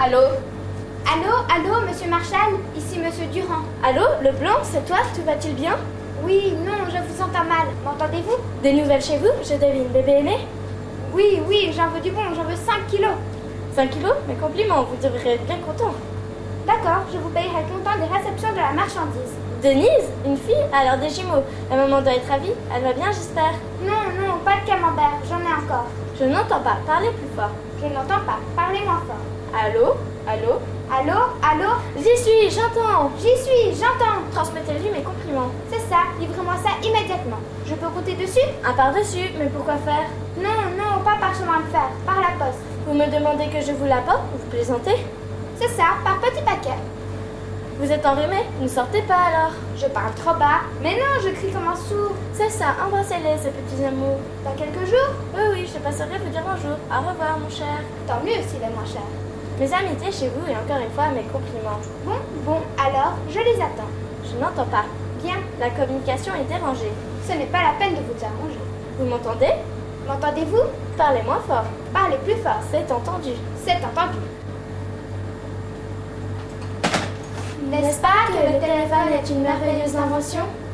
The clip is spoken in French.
Allô? Allô, monsieur Marshall, ici monsieur Durand. Allô, le blanc, c'est toi? Tout va-t-il bien? Oui, non, je vous entends mal. M'entendez-vous? Des nouvelles chez vous? Je devine, bébé est né? Oui, j'en veux du bon, j'en veux 5 kilos. 5 kilos? Mes compliments, vous devriez être bien content. D'accord, je vous payerai comptant des réceptions de la marchandise. Denise? Une fille? Alors des jumeaux. La maman doit être ravie. Elle va bien, j'espère. Non, pas de camembert, j'en ai encore. Je n'entends pas, parlez plus fort. Je n'entends pas, parlez moins fort. Allô? Allô? Allô? J'y suis, j'entends. J'y suis, j'entends. Transmettez-lui mes compliments. C'est ça, livrez-moi ça immédiatement. Je peux compter dessus? Un par-dessus, mais pourquoi faire? Non, pas par chemin de fer, par la poste. Vous me demandez que je vous l'apporte? Vous plaisantez? C'est ça, par petit paquet. Vous êtes enrhumé? Ne sortez pas alors. Je parle trop bas. Mais non, je crie comme un sourd. C'est ça, embrassez-les, ces petits amours. Dans quelques jours? Oui, je passerai vous dire bonjour. Au revoir, mon cher. Tant mieux s'il est moins cher. Mes amitiés chez vous et encore une fois mes compliments. Bon, alors, je les attends. Je n'entends pas. Bien, La communication est dérangée. ce n'est pas la peine de vous arranger. Vous m'entendez? M'entendez-vous? Parlez moins fort. Parlez plus fort. C'est entendu. C'est entendu. N'est-ce pas que le téléphone est une merveilleuse invention?